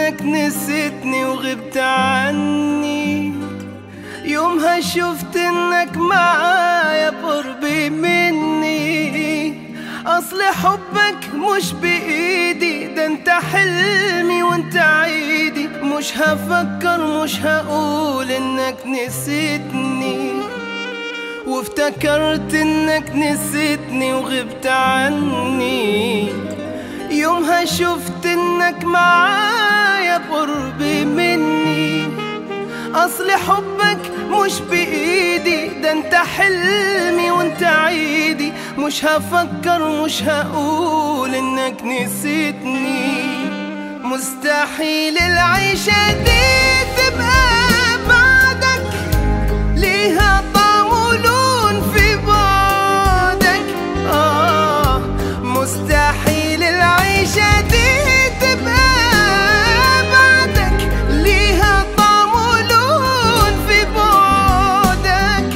انك نسيتني وغبت عني، يومها شفت انك معايا بقربي مني. اصل حبك مش بايدي، ده انت حلمي وانت عيدي. مش هفكر مش هقول انك نسيتني، وافتكرت انك نسيتني وغبت عني، يومها شفت انك معايا بقربي مني. اصل حبك مش بايدي، ده انت حلمي وانت عيدي. مش هفكر مش هقول انك نسيتني. مستحيل العيشة دي تبقى بعدك، ليها طعم ولون في بعدك. مستحيل العيشة دي تبقى بعدك، ليها طعم ولون في بعدك.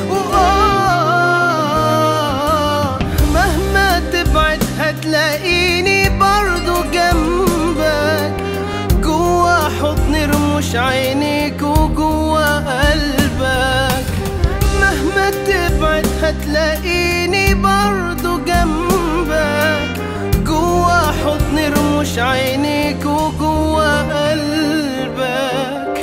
مهما تبعد هتلاقيني برضو جنبك، جوا حضن رموش عينيك وجوا قلبك. مهما تبعد هتلاقيني برضو جنبك، جوا حضن رموش عينيك وجوا قلبك.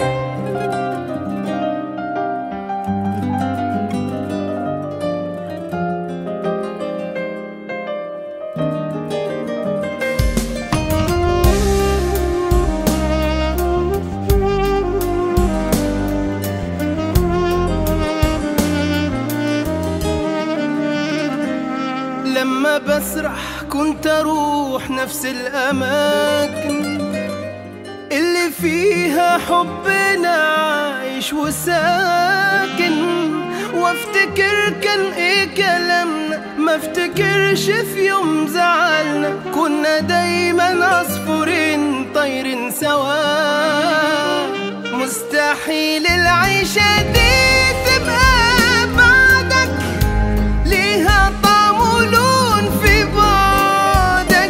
لما بسرح كنت اروح نفس الاماكن اللي فيها حبنا عايش وساكن، وافتكر كان ايه كلامنا، ما افتكرش في يوم زعلنا. كنا دايما عصفورين طايرين سوا. مستحيل العيشة دي تبقى بعدك، ليها طعم ولون في بعدك.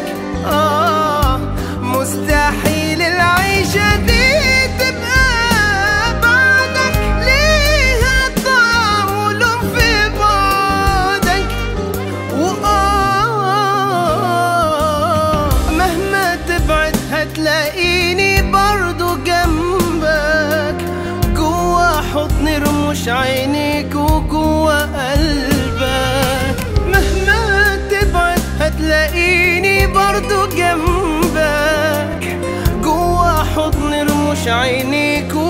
مستحيل العيشة دي تبقى بعدك، ليها طعم ولون في بعدك. مهما تبعد هتلاقيني برضو جنبك، جوا حضن رموش عينيك وجوا قلبك. مهما تبعد هتلاقيني برضو جنبك، جوا حضن رموش عينيك